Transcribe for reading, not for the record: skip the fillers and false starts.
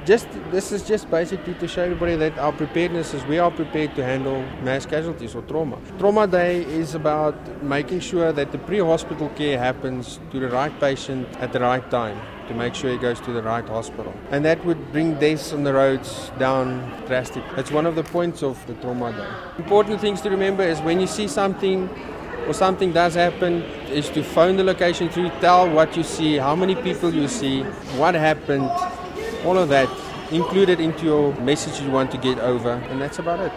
This is just basically to show everybody that our preparedness is we are prepared to handle mass casualties or trauma. Trauma Day is about making sure that the pre-hospital care happens to the right patient at the right time, to make sure he goes to the right hospital. And that would bring deaths on the roads down drastically. That's one of the points of the Trauma Day. Important things to remember is when you see something or something does happen, is to phone the location through, tell what you see, how many people you see, what happened, all of that included into your message you want to get over, and that's about it.